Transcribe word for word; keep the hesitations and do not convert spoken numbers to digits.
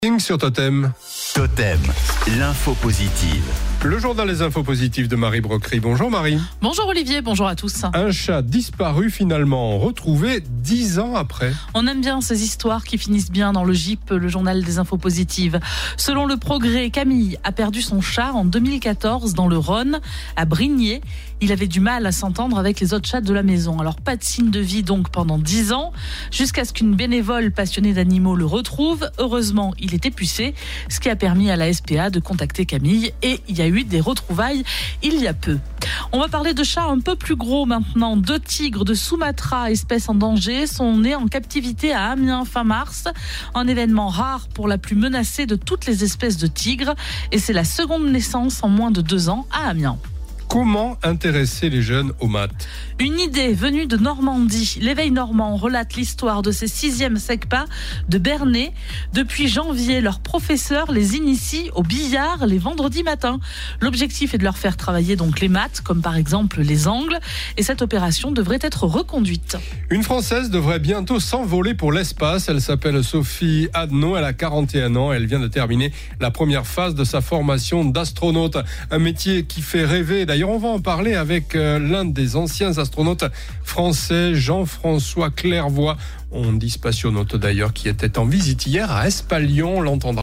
Sur Totem. Totem, l'info positive. Le journal des infos positives de Marie Brocry. Bonjour Marie. Bonjour Olivier, bonjour à tous. Un chat disparu finalement retrouvé dix ans après. On aime bien ces histoires qui finissent bien dans le J I P, le journal des infos positives. Selon le Progrès, Camille a perdu son chat en deux mille quatorze dans le Rhône, à Brignais. Il avait du mal à s'entendre avec les autres chats de la maison. Alors pas de signe de vie donc pendant dix ans, jusqu'à ce qu'une bénévole passionnée d'animaux le retrouve. Heureusement, il était pucé, ce qui a permis à la S P A de contacter Camille et il y a eu des retrouvailles il y a peu. On va parler de chats un peu plus gros maintenant. Deux tigres de Sumatra, espèce en danger, sont nés en captivité à Amiens fin mars. Un événement rare pour la plus menacée de toutes les espèces de tigres. Et c'est la seconde naissance en moins de deux ans à Amiens. Comment intéresser les jeunes aux maths ? Une idée venue de Normandie. L'Éveil normand relate l'histoire de ces sixièmes SECPA de Bernay. Depuis janvier, leurs professeurs les initient au billard les vendredis matins. L'objectif est de leur faire travailler donc les maths, comme par exemple les angles. Et cette opération devrait être reconduite. Une Française devrait bientôt s'envoler pour l'espace. Elle s'appelle Sophie Adno. Elle a quarante et un ans. Elle vient de terminer la première phase de sa formation d'astronaute. Un métier qui fait rêver. D'ailleurs, on va en parler avec l'un des anciens astronautes français, Jean-François Clairvoy. On dit spationaute d'ailleurs, qui était en visite hier à Espalion. On l'entendra.